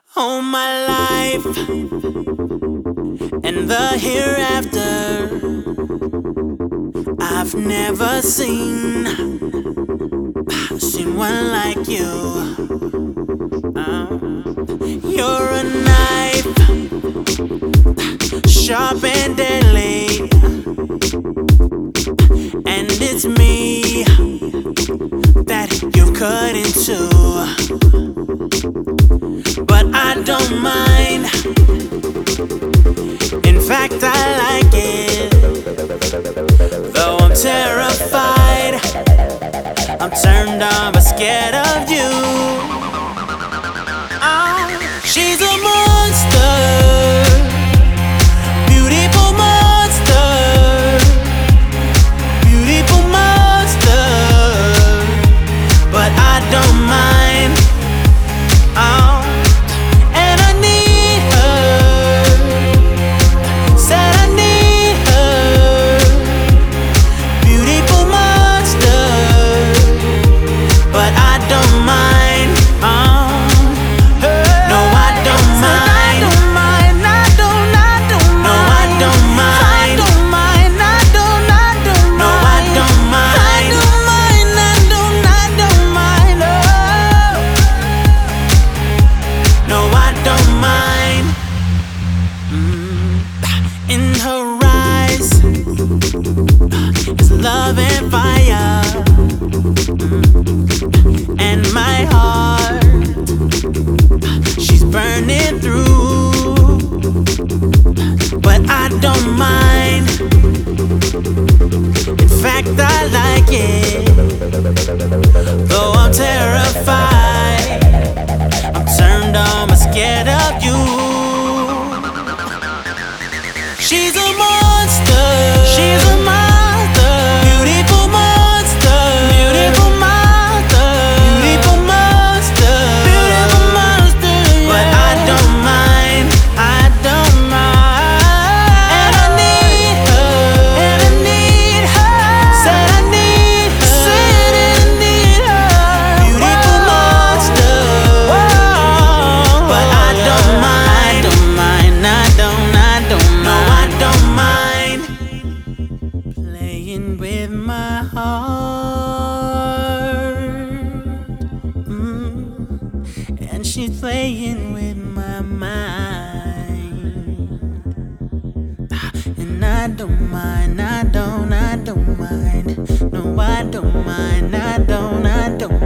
All my life and the hereafter, I've never seen one like you. You're a knife, sharp and deadly, and it's me that you've cut into. But I don't mind. In fact, I like it. Though I'm terrified, I'm turned on but scared of you. She's a monster, beautiful monster, beautiful monster. But I don't mind. And I need her. Said I need her. Beautiful monster. But I don't mind. No, I don't mind. No, I don't mind. No, I don't mind. No, I don't mind. No, I don't mind. In her eyes is love and fire, and my heart, she's burning through. But I don't mind. In fact, I like it. Though I'm terrified, I'm turned on but scared of you. She's a monster. She's a monster. Beautiful monster. Beautiful monster. Beautiful monster. Beautiful monster. But I don't mind. I don't mind. And I need her. And I need her. Said I need her. Said I need her. Beautiful monster. But I don't mind. Don't mind. I don't. No, I don't mind. Playing with my heart, and she's playing with my mind. And I don't mind. I don't mind. No, I don't mind. I don't